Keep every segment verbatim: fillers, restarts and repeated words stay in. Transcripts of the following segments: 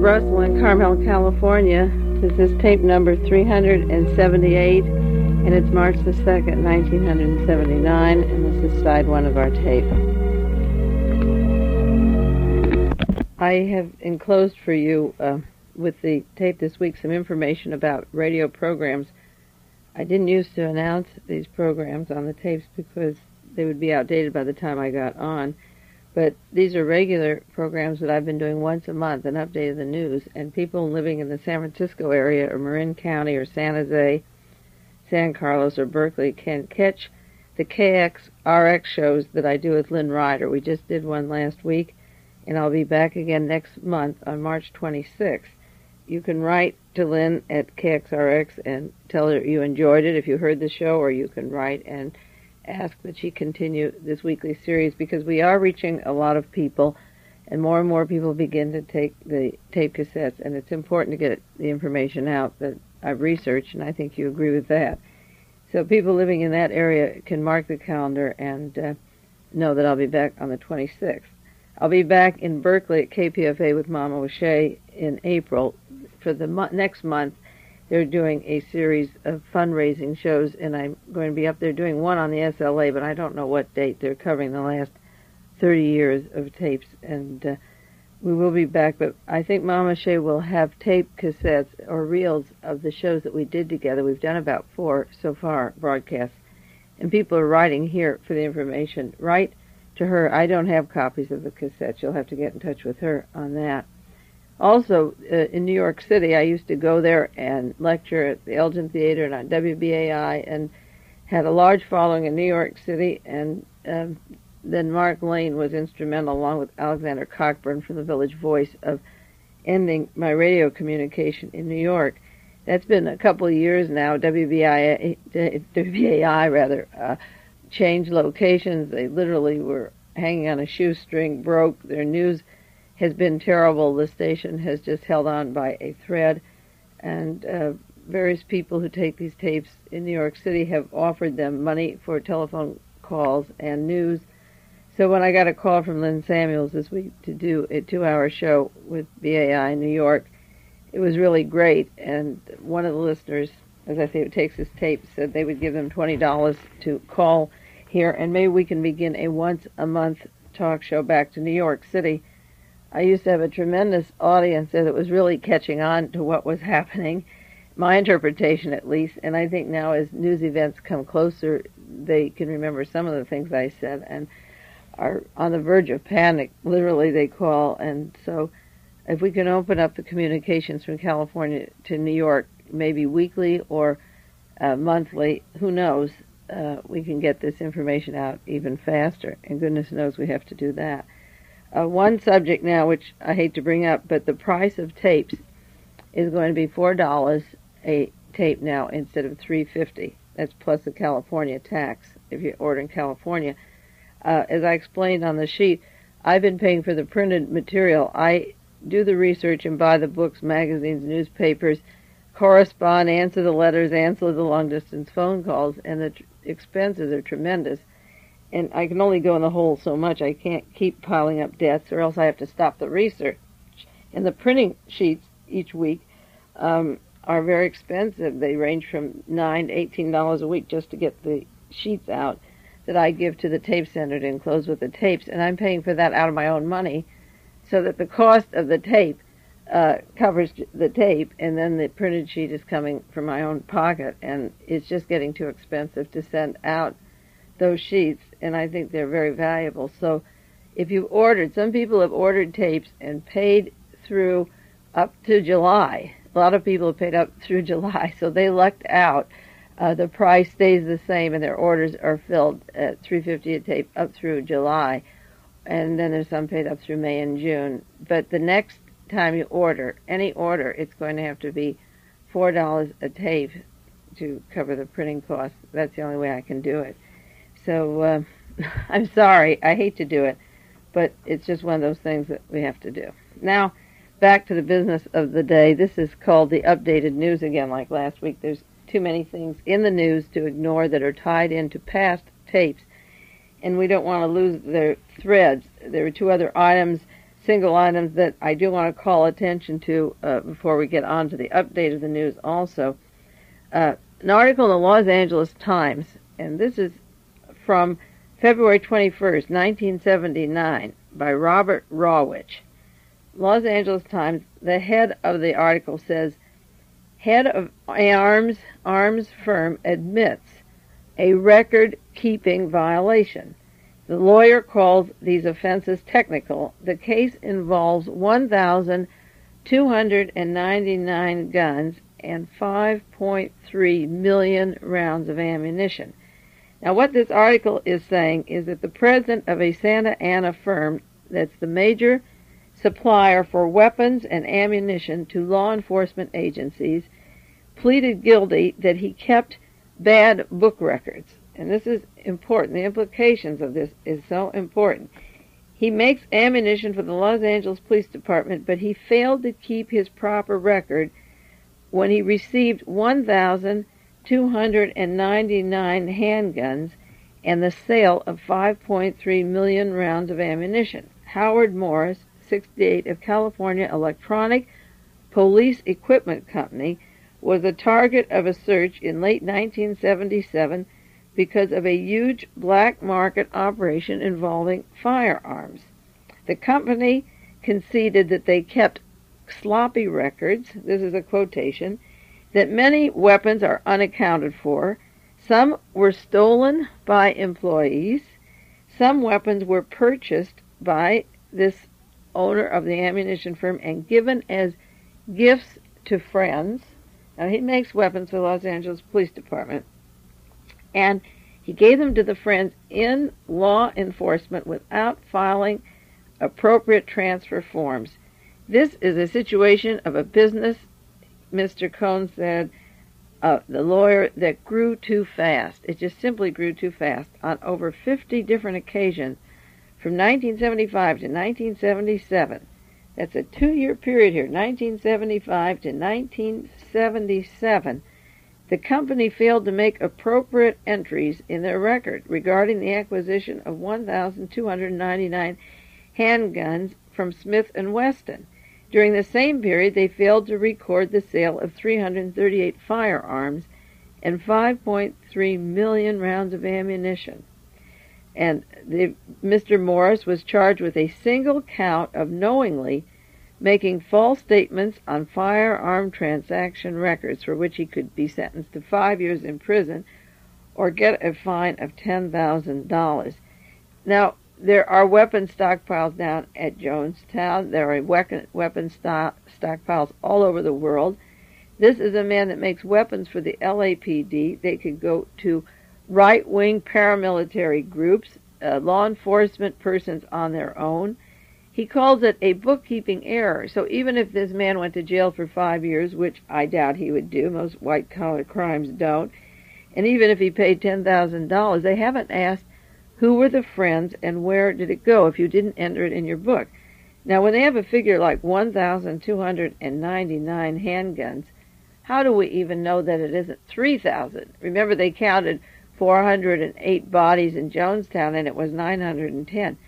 Russell in Carmel, California. This is tape number three hundred seventy-eight, and it's March the second, nineteen seventy-nine, and this is side one of our tape. I have enclosed for you, uh, with the tape this week, some information about radio programs. I didn't used to announce these programs on the tapes because they would be outdated by the time I got on. But these are regular programs that I've been doing once a month, an update of the news, and people living in the San Francisco area or Marin County or San Jose, San Carlos or Berkeley can catch the K X R X shows that I do with Lynn Ryder. We just did one last week, and I'll be back again next month on March twenty-sixth. You can write to Lynn at K X R X and tell her you enjoyed it if you heard the show, or you can write and ask that she continue this weekly series, because we are reaching a lot of people, and more and more people begin to take the tape cassettes, and it's important to get the information out that I've researched, and I think you agree with that. So people living in that area can mark the calendar and uh, know that I'll be back on the twenty-sixth. I'll be back in Berkeley at K P F A with Mama O'Shea in April. For the mo- next month, they're doing a series of fundraising shows, and I'm going to be up there doing one on the S L A, but I don't know what date. They're covering the last thirty years of tapes, and uh, we will be back. But I think Mama Shea will have tape cassettes or reels of the shows that we did together. We've done about four so far broadcasts, and people are writing here for the information. Write to her. I don't have copies of the cassettes. You'll have to get in touch with her on that. Also, uh, in New York City, I used to go there and lecture at the Elgin Theater and on W B A I, and had a large following in New York City. And um, then Mark Lane was instrumental, along with Alexander Cockburn from the Village Voice, of ending my radio communication in New York. That's been a couple of years now. W B A I, W B A I rather, uh, changed locations. They literally were hanging on a shoestring, broke. Their news has been terrible. The station has just held on by a thread, and uh, various people who take these tapes in New York City have offered them money for telephone calls and news. So when I got a call from Lynn Samuels this week to do a two-hour show with B A I in New York, it was really great, and one of the listeners, as I say, who takes this tape, said they would give them twenty dollars to call here, and maybe we can begin a once-a-month talk show back to New York City. I used to have a tremendous audience that was really catching on to what was happening, my interpretation at least, and I think now as news events come closer, they can remember some of the things I said and are on the verge of panic. Literally, they call, and so if we can open up the communications from California to New York, maybe weekly or uh, monthly, who knows, uh, we can get this information out even faster, and goodness knows we have to do that. Uh, one subject now, which I hate to bring up, but the price of tapes is going to be four dollars a tape now instead of three dollars and fifty cents. That's plus the California tax if you order in California. Uh, as I explained on the sheet, I've been paying for the printed material. I do the research and buy the books, magazines, newspapers, correspond, answer the letters, answer the long-distance phone calls, and the tr- expenses are tremendous. And I can only go in the hole so much. I can't keep piling up debts, or else I have to stop the research. And the printing sheets each week um, are very expensive. They range from nine to eighteen dollars a week just to get the sheets out that I give to the tape center to enclose with the tapes. And I'm paying for that out of my own money, so that the cost of the tape uh, covers the tape, and then the printed sheet is coming from my own pocket. And it's just getting too expensive to send out those sheets, and I think they're very valuable. So if you've ordered, some people have ordered tapes and paid through up to July. A lot of people have paid up through July, so they lucked out. Uh, the price stays the same, and their orders are filled at three dollars and fifty cents a tape up through July, and then there's some paid up through May and June. But the next time you order, any order, it's going to have to be four dollars a tape to cover the printing costs. That's the only way I can do it. So uh, I'm sorry, I hate to do it, but it's just one of those things that we have to do. Now, back to the business of the day. This is called the updated news again, like last week. There's too many things in the news to ignore that are tied into past tapes, and we don't want to lose their threads. There are two other items. single items that I do want to call attention to uh, before we get on to the update of the news also. Uh, an article in the Los Angeles Times, and this is from February twenty-first, nineteen seventy-nine, by Robert Rawitch. Los Angeles Times, the head of the article says, head of arms, arms firm admits a record-keeping violation. The lawyer calls these offenses technical. The case involves one thousand two hundred ninety-nine guns and five point three million rounds of ammunition. Now, what this article is saying is that the president of a Santa Ana firm that's the major supplier for weapons and ammunition to law enforcement agencies pleaded guilty that he kept bad book records. And this is important. The implications of this is so important. He makes ammunition for the Los Angeles Police Department, but he failed to keep his proper record when he received one thousand two hundred ninety-nine handguns and the sale of five point three million rounds of ammunition. Howard Morris, sixty-eight, of California Electronic Police Equipment Company, was the target of a search in late nineteen seventy-seven because of a huge black market operation involving firearms. The company conceded that they kept sloppy records, this is a quotation, that many weapons are unaccounted for, some were stolen by employees, some weapons were purchased by this owner of the ammunition firm and given as gifts to friends. Now, he makes weapons for the Los Angeles Police Department, and he gave them to the friends in law enforcement without filing appropriate transfer forms. This is a situation of a business, Mister Cohn said, uh, the lawyer, that grew too fast. It just simply grew too fast. On over fifty different occasions, from nineteen seventy-five to nineteen seventy-seven, that's a two-year period here, nineteen seventy-five to nineteen seventy-seven, the company failed to make appropriate entries in their record regarding the acquisition of one thousand two hundred ninety-nine handguns from Smith and Wesson. During the same period, they failed to record the sale of three hundred thirty-eight firearms and five point three million rounds of ammunition. And the, Mister Morris was charged with a single count of knowingly making false statements on firearm transaction records, for which he could be sentenced to five years in prison or get a fine of ten thousand dollars. Now, there are weapon stockpiles down at Jonestown. There are weapon, weapon stock, stockpiles all over the world. This is a man that makes weapons for the L A P D. They could go to right-wing paramilitary groups, uh, law enforcement persons on their own. He calls it a bookkeeping error. So even if this man went to jail for five years, which I doubt he would do, most white-collar crimes don't, and even if he paid ten thousand dollars, they haven't asked who were the friends and where did it go if you didn't enter it in your book. Now, when they have a figure like one thousand two hundred ninety-nine handguns, how do we even know that it isn't three thousand? Remember, they counted four hundred eight bodies in Jonestown, and it was nine hundred ten.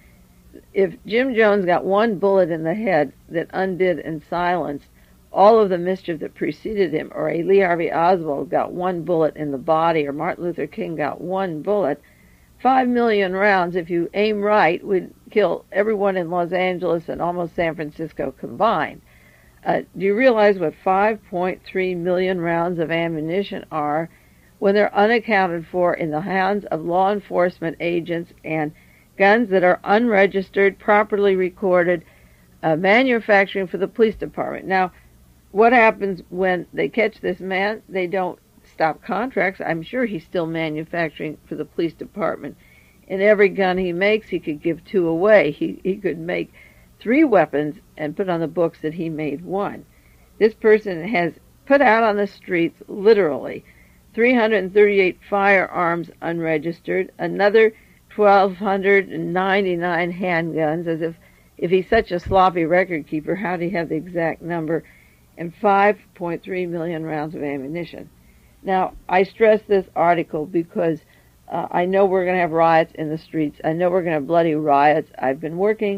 If Jim Jones got one bullet in the head that undid and silenced all of the mischief that preceded him, or a Lee Harvey Oswald got one bullet in the body, or Martin Luther King got one bullet, five million rounds, if you aim right, would kill everyone in Los Angeles and almost San Francisco combined. Uh, do you realize what five point three million rounds of ammunition are when they're unaccounted for in the hands of law enforcement agents, and guns that are unregistered, properly recorded, uh, manufacturing for the police department? Now, what happens when they catch this man? They don't stop contracts. I'm sure he's still manufacturing for the police department. And every gun he makes, he could give two away. He, he could make three weapons and put on the books that he made one. This person has put out on the streets, literally, three hundred thirty-eight firearms unregistered, another one thousand two hundred ninety-nine handguns, as if, if he's such a sloppy record keeper, how do you have the exact number, and five point three million rounds of ammunition. Now, I stress this article because uh, I know we're going to have riots in the streets. I know we're going to have bloody riots. I've been working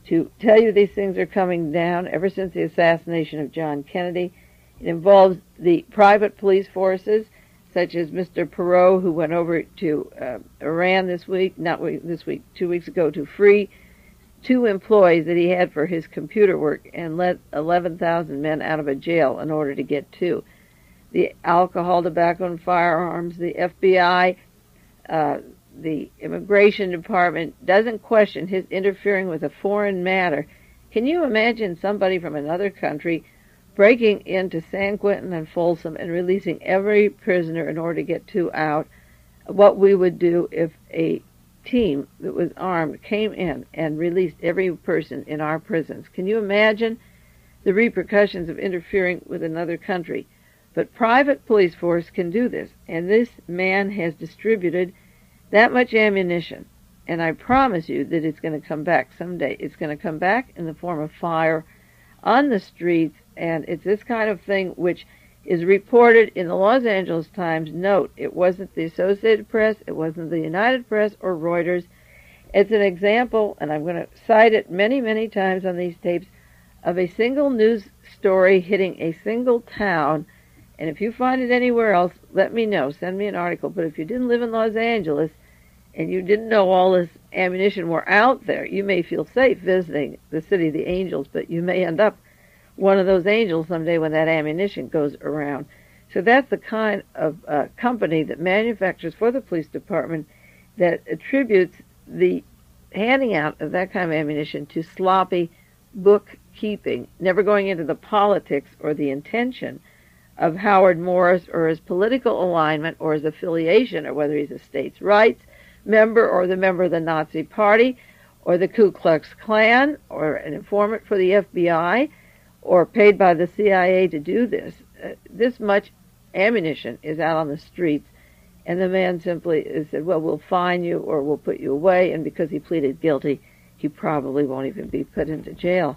to tell you these things are coming down ever since the assassination of John Kennedy. It involves the private police forces, such as Mister Perot, who went over to uh, Iran this week, not this week, two weeks ago, to free two employees that he had for his computer work and let eleven thousand men out of a jail in order to get two. The alcohol, tobacco, and firearms, the F B I, uh, the Immigration Department doesn't question his interfering with a foreign matter. Can you imagine somebody from another country breaking into San Quentin and Folsom and releasing every prisoner in order to get two out? What we would do if a team that was armed came in and released every person in our prisons. Can you imagine the repercussions of interfering with another country? But private police force can do this, and this man has distributed that much ammunition, and I promise you that it's going to come back someday. It's going to come back in the form of fire on the streets, and it's this kind of thing which is reported in the Los Angeles Times. Note, it wasn't the Associated Press, it wasn't the United Press or Reuters. It's an example, and I'm going to cite it many, many times on these tapes, of a single news story hitting a single town. And if you find it anywhere else, let me know. Send me an article. But if you didn't live in Los Angeles and you didn't know all this ammunition were out there, you may feel safe visiting the City of the Angels, but you may end up one of those angels someday when that ammunition goes around. So that's the kind of uh, company that manufactures for the police department that attributes the handing out of that kind of ammunition to sloppy bookkeeping, never going into the politics or the intention of Howard Morris or his political alignment or his affiliation, or whether he's a states' rights member or the member of the Nazi Party or the Ku Klux Klan or an informant for the F B I or paid by the C I A to do this. Uh, this much ammunition is out on the streets, and the man simply said, well, we'll fine you or we'll put you away, and because he pleaded guilty, he probably won't even be put into jail.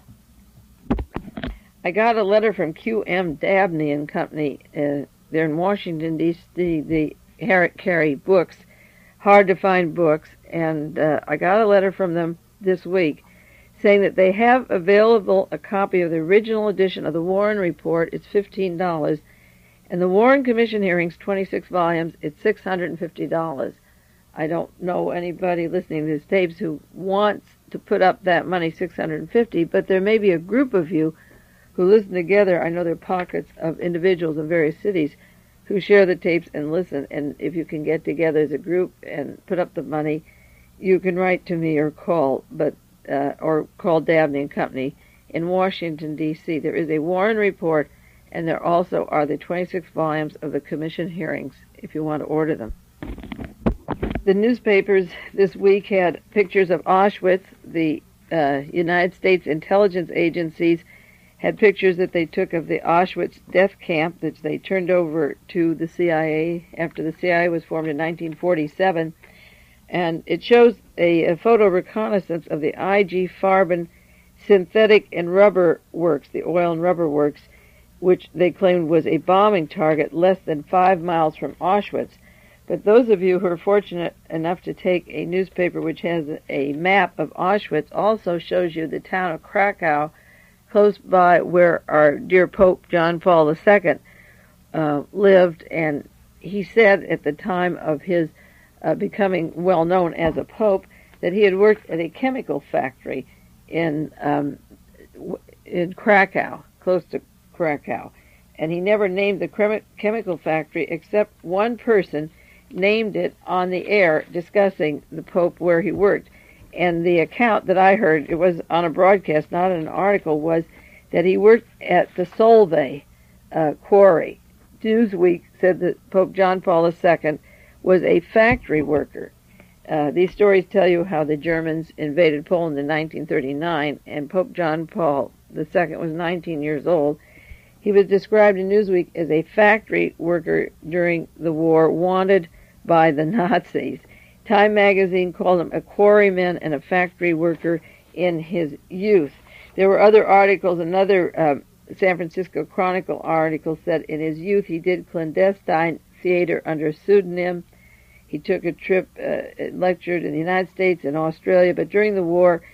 I got a letter from Q M Dabney and Company. Uh, they're in Washington, D C They carry books, hard-to-find books, and uh, I got a letter from them this week saying that they have available a copy of the original edition of the Warren Report. It's fifteen dollars, and the Warren Commission hearings, twenty-six volumes, it's six hundred fifty dollars. I don't know anybody listening to these tapes who wants to put up that money, six hundred fifty dollars, but there may be a group of you who listen together. I know there are pockets of individuals in various cities who share the tapes and listen, and if you can get together as a group and put up the money, you can write to me or call, but uh, or call Dabney and Company in Washington, D C There is a Warren Report, and there also are the twenty-six volumes of the Commission hearings, if you want to order them. The newspapers this week had pictures of Auschwitz. The uh, United States intelligence agencies had pictures that they took of the Auschwitz death camp that they turned over to the C I A after the C I A was formed in nineteen forty-seven. And it shows a, a photo reconnaissance of the I G Farben synthetic and rubber works, the oil and rubber works, which they claimed was a bombing target less than five miles from Auschwitz. But those of you who are fortunate enough to take a newspaper which has a map of Auschwitz also shows you the town of Krakow, close by where our dear Pope John Paul the Second uh, lived, and he said at the time of his uh, becoming well known as a pope that he had worked at a chemical factory in um, in Krakow, close to Krakow, and he never named the chem- chemical factory except one person named it on the air discussing the Pope where he worked. And the account that I heard, it was on a broadcast, not an article, was that he worked at the Solvay uh, quarry. Newsweek said that Pope John Paul the Second was a factory worker. Uh, these stories tell you how the Germans invaded Poland in nineteen thirty-nine, and Pope John Paul the Second was nineteen years old. He was described in Newsweek as a factory worker during the war, wanted by the Nazis. Time magazine called him a quarryman and a factory worker in his youth. There were other articles. Another uh, San Francisco Chronicle article said in his youth he did clandestine theater under pseudonym. He took a trip, uh, lectured in the United States and Australia, but during the war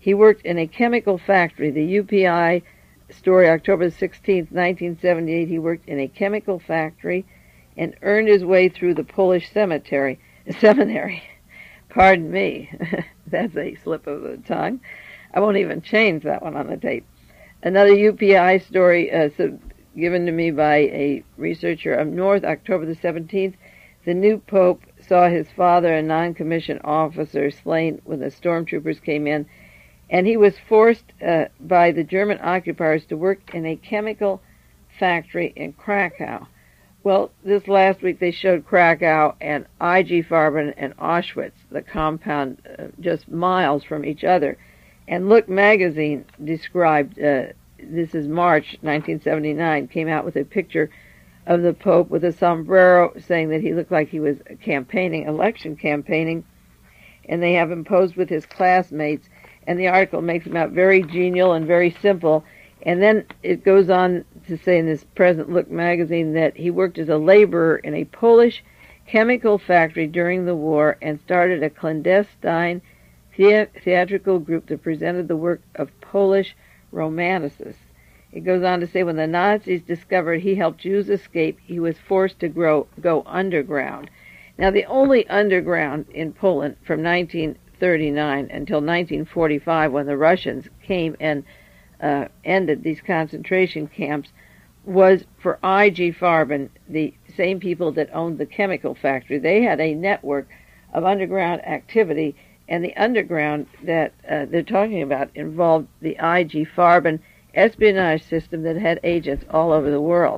He worked in a chemical factory. The U P I story, October sixteenth, nineteen seventy-eight, he worked in a chemical factory and earned his way through the Polish cemetery, seminary. Pardon me. That's a slip of the tongue. I won't even change that one on the tape. Another U P I story uh, so given to me by a researcher up north, October the seventeenth. The new pope saw his father, a non-commissioned officer, slain when the stormtroopers came in, and he was forced uh, by the German occupiers to work in a chemical factory in Krakow. Well, this last week they showed Krakow and I G Farben and Auschwitz, the compound uh, just miles from each other. And Look magazine described, uh, this is March nineteen seventy-nine, came out with a picture of the Pope with a sombrero, saying that he looked like he was campaigning, election campaigning, and they have him posed with his classmates, and the article makes him out very genial and very simple. And then it goes on to say in this present Look magazine that he worked as a laborer in a Polish chemical factory during the war and started a clandestine the- theatrical group that presented the work of Polish Romanticists. It goes on to say when the Nazis discovered he helped Jews escape, he was forced to grow, go underground. Now, the only underground in Poland from nineteen thirty-nine until nineteen forty-five, when the Russians came and uh, ended these concentration camps, was for I G Farben, the same people that owned the chemical factory. They had a network of underground activity, and the underground that uh, they're talking about involved the I G Farben espionage system that had agents all over the world.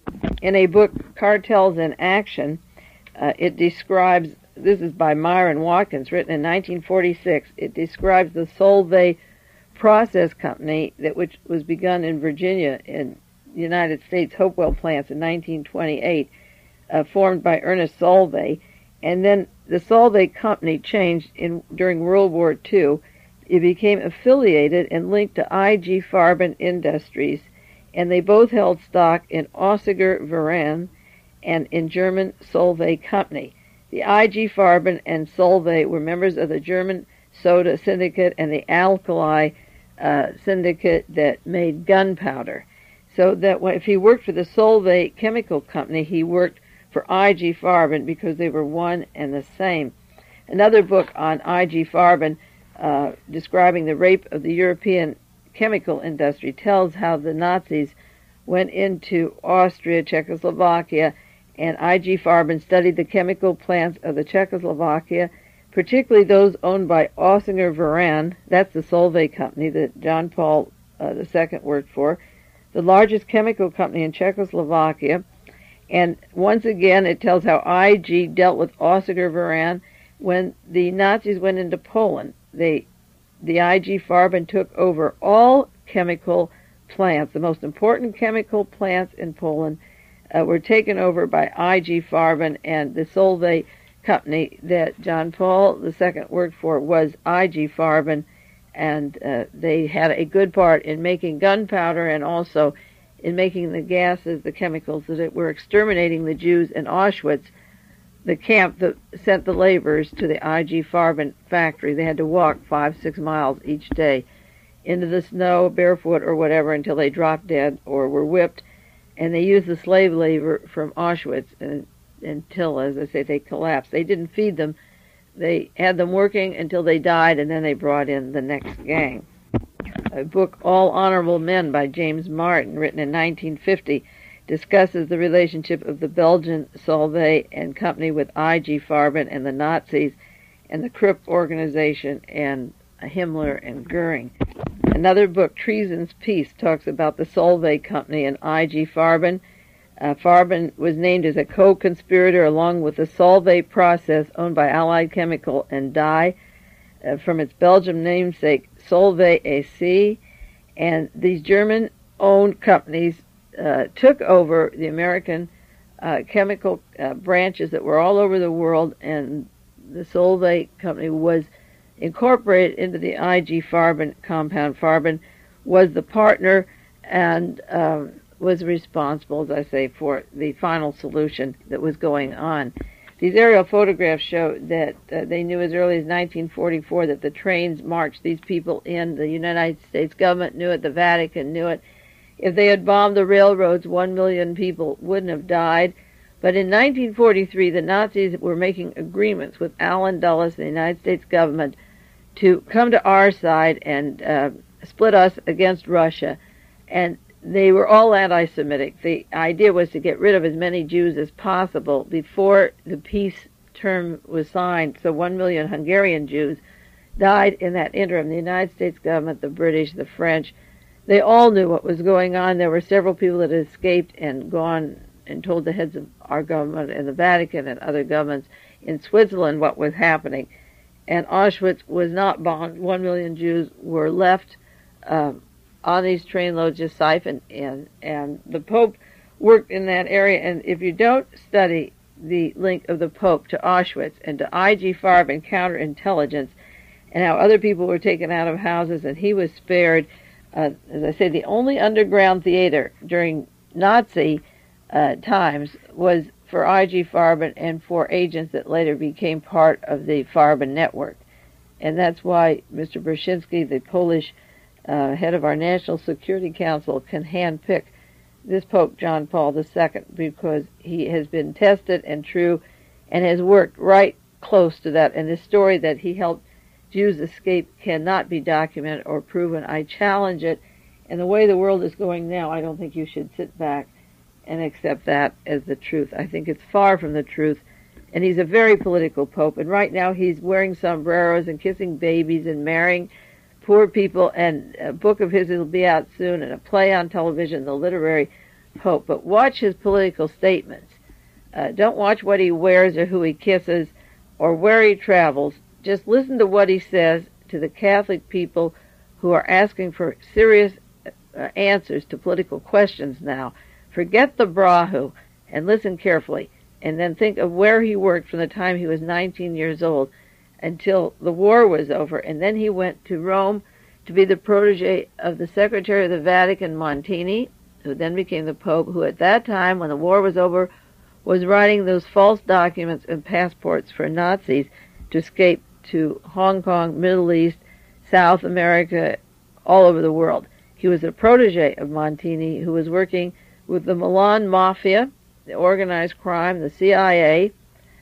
In a book, Cartels in Action, uh, it describes, this is by Myron Watkins, written in nineteen forty-six, it describes the Solvay process company that which was begun in Virginia in the United States, Hopewell plants in nineteen twenty-eight, uh, formed by Ernest Solvay, and then the Solvay company changed in during World War Two. It became affiliated and linked to I G Farben Industries, and they both held stock in Ossiger Veran and in German Solvay Company. The I G Farben and Solvay were members of the German Soda Syndicate and the Alkali uh, Syndicate that made gunpowder. So that when, if he worked for the Solvay Chemical Company, he worked for I G Farben because they were one and the same. Another book on I G Farben Uh, describing the rape of the European chemical industry tells how the Nazis went into Austria, Czechoslovakia, and I G Farben studied the chemical plants of the Czechoslovakia, particularly those owned by Ossinger Veran. That's the Solvay company that John Paul uh, the Second worked for, the largest chemical company in Czechoslovakia. And once again, it tells how I G dealt with Ossinger Veran when the Nazis went into Poland. They, the I G Farben took over all chemical plants. The most important chemical plants in Poland uh, were taken over by I G Farben, and the Solvay company that John Paul the Second worked for was I G Farben, and uh, they had a good part in making gunpowder and also in making the gases, the chemicals that were exterminating the Jews in Auschwitz, the camp that sent the laborers to the I G Farben factory. They had to walk five, six miles each day into the snow, barefoot or whatever, until they dropped dead or were whipped. And they used the slave labor from Auschwitz and, until, as I say, they collapsed. They didn't feed them. They had them working until they died, and then they brought in the next gang. A book, All Honorable Men, by James Martin, written in nineteen fifty, discusses the relationship of the Belgian Solvay and Company with I G Farben and the Nazis and the Krupp organization and Himmler and Goering. Another book, Treason's Peace, talks about the Solvay Company and I G Farben. Uh, Farben was named as a co-conspirator along with the Solvay process owned by Allied Chemical and Dye uh, from its Belgian namesake Solvay A C, and these German-owned companies Uh, took over the American uh, chemical uh, branches that were all over the world, and the Solvay company was incorporated into the I G Farben compound. Farben was the partner and um, was responsible, as I say, for the final solution that was going on. these aerial photographs show that uh, they knew as early as nineteen forty-four that the trains marched these people in. The United States government knew it. The Vatican knew it. If they had bombed the railroads, one million people wouldn't have died. But in nineteen forty-three, the Nazis were making agreements with Allen Dulles and the United States government to come to our side and uh, split us against Russia. And they were all anti-Semitic. The idea was to get rid of as many Jews as possible before the peace term was signed. So one million Hungarian Jews died in that interim. The United States government, the British, the French, they all knew what was going on. There were several people that had escaped and gone and told the heads of our government and the Vatican and other governments in Switzerland what was happening. And Auschwitz was not bombed. One million Jews were left um, on these train loads, just siphoned in. And the Pope worked in that area. And if you don't study the link of the Pope to Auschwitz and to I G Farben counterintelligence and how other people were taken out of houses and he was spared, uh, as I say, the only underground theater during Nazi uh, times was for I G Farben and for agents that later became part of the Farben network. And that's why Mister Brzezinski, the Polish uh, head of our National Security Council, can handpick this Pope John Paul the Second, because he has been tested and true and has worked right close to that. And the story that he helped Jews escape cannot be documented or proven. I challenge it. And the way the world is going now, I don't think you should sit back and accept that as the truth. I think it's far from the truth. And he's a very political pope. And right now he's wearing sombreros and kissing babies and marrying poor people. And a book of his will be out soon, and a play on television, The Literary Pope. But watch his political statements. Uh, don't watch what he wears or who he kisses or where he travels. Just listen to what he says to the Catholic people who are asking for serious uh, answers to political questions now. Forget the Brahu and listen carefully, and then think of where he worked from the time he was nineteen years old until the war was over. And then he went to Rome to be the protege of the Secretary of the Vatican, Montini, who then became the Pope, who at that time, when the war was over, was writing those false documents and passports for Nazis to escape to Hong Kong, Middle East, South America, all over the world. He was a protege of Montini, who was working with the Milan Mafia, the organized crime, the C I A,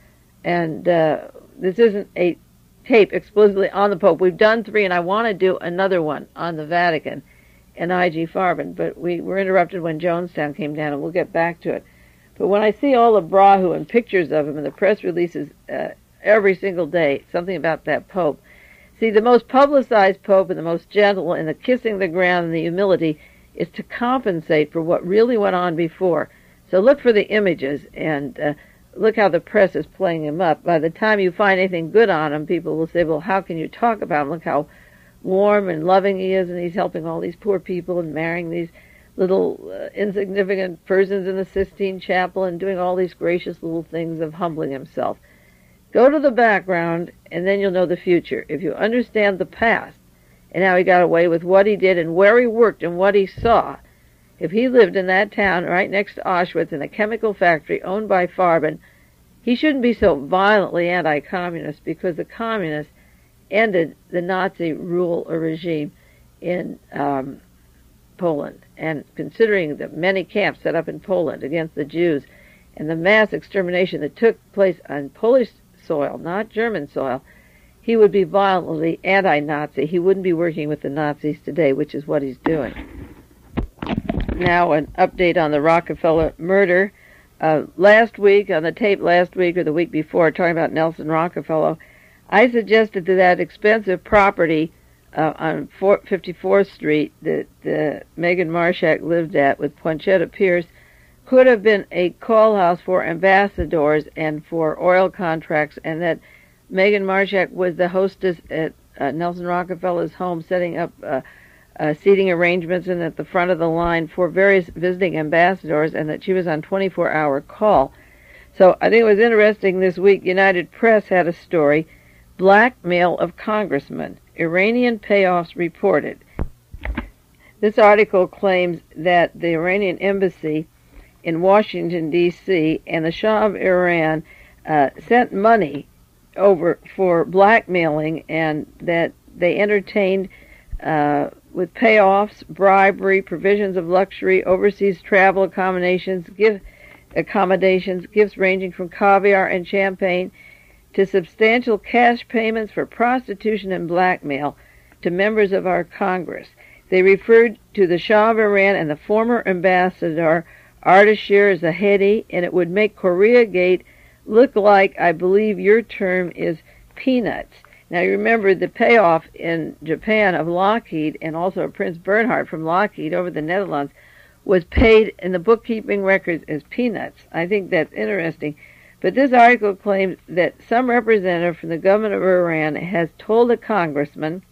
and uh, this isn't a tape explicitly on the Pope. We've done three, and I want to do another one on the Vatican and I G Farben, but we were interrupted when Jonestown came down, and we'll get back to it. But when I see all the Brahu and pictures of him and the press releases uh, every single day, something about that Pope. See, the most publicized Pope and the most gentle and the kissing the ground and the humility is to compensate for what really went on before. So look for the images and uh, look how the press is playing him up. By the time you find anything good on him, people will say, well, how can you talk about him? Look how warm and loving he is, and he's helping all these poor people and marrying these little uh, insignificant persons in the Sistine Chapel and doing all these gracious little things of humbling himself. Go to the background, and then you'll know the future. If you understand the past and how he got away with what he did and where he worked and what he saw, if he lived in that town right next to Auschwitz in a chemical factory owned by Farben, he shouldn't be so violently anti-communist, because the communists ended the Nazi rule or regime in um, Poland. And considering the many camps set up in Poland against the Jews and the mass extermination that took place on Polish soil, not German soil, he would be violently anti-Nazi. He wouldn't be working with the Nazis today, which is what he's doing. Now, an update on the Rockefeller murder. Uh, last week, on the tape last week or the week before, talking about Nelson Rockefeller, I suggested that that expensive property uh, on fifty-fourth Street that uh, Megan Marshak lived at with Ponchetta Pierce could have been a call house for ambassadors and for oil contracts, and that Megan Marshak was the hostess at uh, Nelson Rockefeller's home, setting up uh, uh, seating arrangements and at the front of the line for various visiting ambassadors, and that she was on twenty-four hour call. So I think it was interesting this week. United Press had a story, Blackmail of Congressmen, Iranian payoffs reported. This article claims that the Iranian embassy in Washington, D C and the Shah of Iran uh, sent money over for blackmailing, and that they entertained uh, with payoffs, bribery, provisions of luxury, overseas travel accommodations, gift accommodations, gifts ranging from caviar and champagne to substantial cash payments for prostitution and blackmail to members of our Congress. They referred to the Shah of Iran and the former ambassador Ardashir Zahedi, and it would make Koreagate look like, I believe your term is, peanuts. Now, you remember the payoff in Japan of Lockheed and also Prince Bernhard from Lockheed over the Netherlands was paid in the bookkeeping records as peanuts. I think that's interesting. But this article claims that some representative from the government of Iran has told a congressman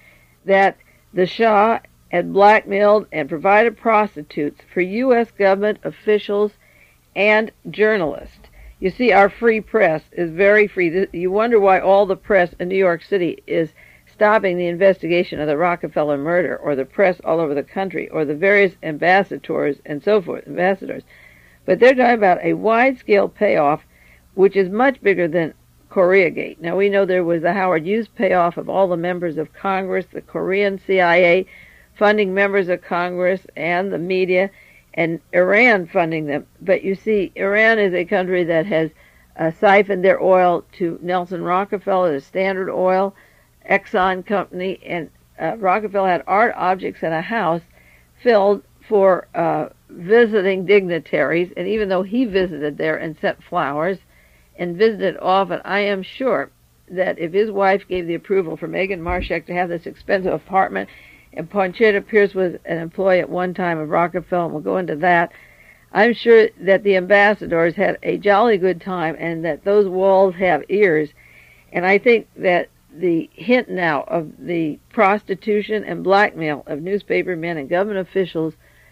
that the Shah had blackmailed and provided prostitutes for U S government officials and journalists. You see, our free press is very free. You wonder why all the press in New York City is stopping the investigation of the Rockefeller murder, or the press all over the country, or the various ambassadors and so forth, ambassadors. But they're talking about a wide-scale payoff, which is much bigger than Koreagate. Now, we know there was the Howard Hughes payoff of all the members of Congress, the Korean C I A funding members of Congress and the media, and Iran funding them. But you see, Iran is a country that has uh, siphoned their oil to Nelson Rockefeller, the Standard Oil, Exxon Company, and uh, Rockefeller had art objects in a house filled for uh, visiting dignitaries, and even though he visited there and sent flowers and visited often, I am sure that if his wife gave the approval for Meghan Marshak to have this expensive apartment, and Ponchetta Pierce was an employee at one time of Rockefeller, and we'll go into that, I'm sure that the ambassadors had a jolly good time and that those walls have ears. And I think that the hint now of the prostitution and blackmail of newspaper men and government officials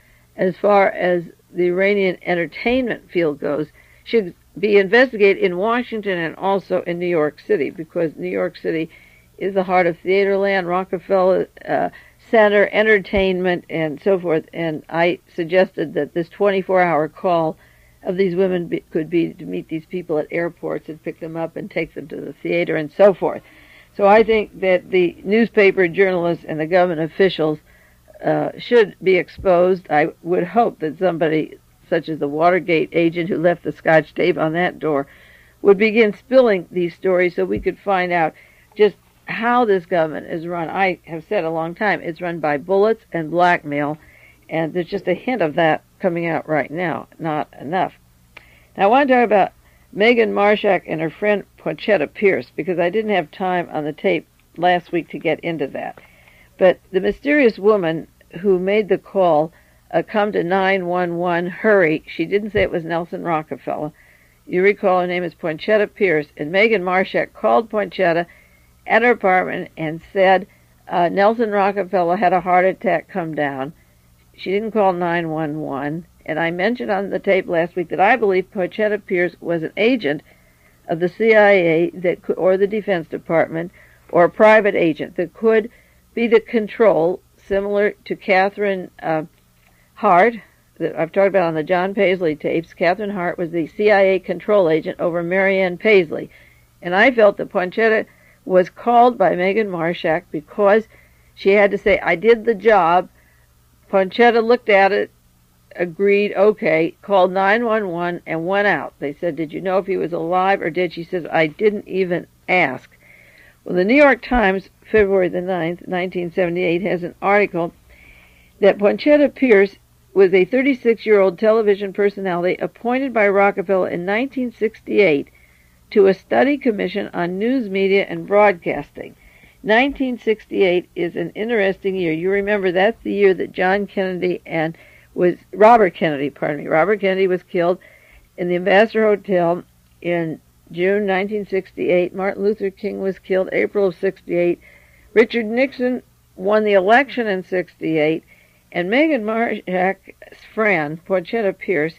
as far as the Iranian entertainment field goes should be investigated in Washington and also in New York City, because New York City is the heart of Theaterland, Rockefeller uh, Center, entertainment, and so forth. And I suggested that this twenty-four hour call of these women be, could be to meet these people at airports and pick them up and take them to the theater and so forth. So I think that the newspaper journalists and the government officials uh, should be exposed. I would hope that somebody, such as the Watergate agent who left the Scotch tape on that door, would begin spilling these stories so we could find out just how this government is run. I have said a long time, it's run by bullets and blackmail, and there's just a hint of that coming out right now. Not enough. Now I want to talk about Meghan Marshak and her friend Ponchetta Pierce, because I didn't have time on the tape last week to get into that. But the mysterious woman who made the call, uh, come to nine one one, hurry, she didn't say it was Nelson Rockefeller. You recall her name is Ponchetta Pierce, and Meghan Marshak called Ponchetta at her apartment and said uh, Nelson Rockefeller had a heart attack, come down. She didn't call nine one one. And I mentioned on the tape last week that I believe Ponchetta Pierce was an agent of the C I A that could, or the Defense Department, or a private agent that could be the control, similar to Catherine uh, Hart, that I've talked about on the John Paisley tapes. Catherine Hart was the C I A control agent over Marianne Paisley. And I felt that Ponchetta was called by Meghan Marshak because she had to say, I did the job. Ponchetta looked at it, agreed, okay, called nine one one and went out. They said, did you know if he was alive or dead? She says, I didn't even ask. Well, the New York Times, February the ninth, nineteen seventy-eight, has an article that Ponchetta Pierce was a thirty-six-year-old television personality appointed by Rockefeller in nineteen sixty-eight to a study commission on news media and broadcasting. nineteen sixty-eight is an interesting year. You remember that's the year that John Kennedy and was Robert Kennedy, pardon me, Robert Kennedy was killed in the Ambassador Hotel in June nineteen sixty-eight. Martin Luther King was killed April of sixty-eight. Richard Nixon won the election in sixty-eight. And Meghan Marshak's friend, Ponchetta Pierce,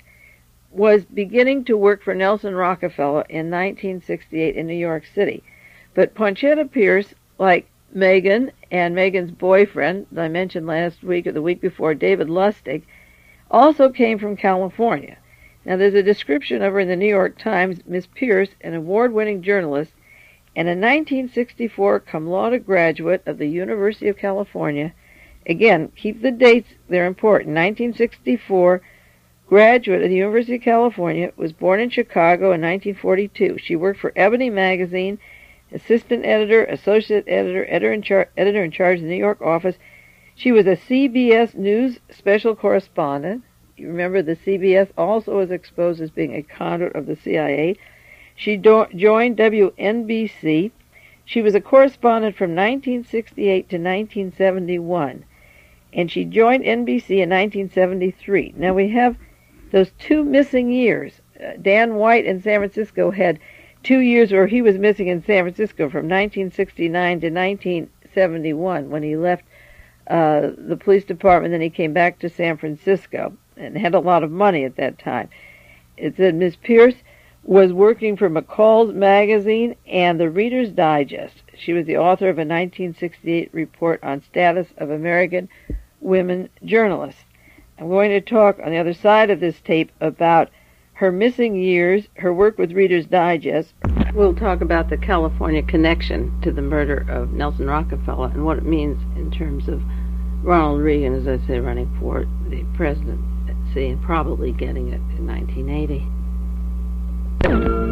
was beginning to work for Nelson Rockefeller in nineteen sixty-eight in New York City. But Ponchetta Pierce, like Meghan and Meghan's boyfriend, that I mentioned last week or the week before, David Lustig, also came from California. Now, there's a description of her in the New York Times. Miss Pierce, an award-winning journalist and a nineteen sixty-four cum laude graduate of the University of California. Again, keep the dates, they're important. nineteen sixty-four, graduate of the University of California, was born in Chicago in nineteen forty-two. She worked for Ebony magazine, assistant editor, associate editor, editor in, char- editor in charge of the New York office. She was a C B S News special correspondent. You remember the C B S also was exposed as being a conduit of the C I A. She do- joined W N B C. She was a correspondent from nineteen sixty-eight to nineteen seventy-one. And she joined N B C in nineteen seventy-three. Now we have those two missing years. Uh, Dan White in San Francisco had two years where he was missing in San Francisco from nineteen sixty-nine to nineteen seventy-one when he left uh, the police department. Then he came back to San Francisco and had a lot of money at that time. It said Miss Pierce was working for McCall's magazine and the Reader's Digest. She was the author of a nineteen sixty-eight report on status of American women journalists. I'm going to talk on the other side of this tape about her missing years, her work with Reader's Digest. We'll talk about the California connection to the murder of Nelson Rockefeller and what it means in terms of Ronald Reagan, as I say, running for the presidency and probably getting it in nineteen eighty.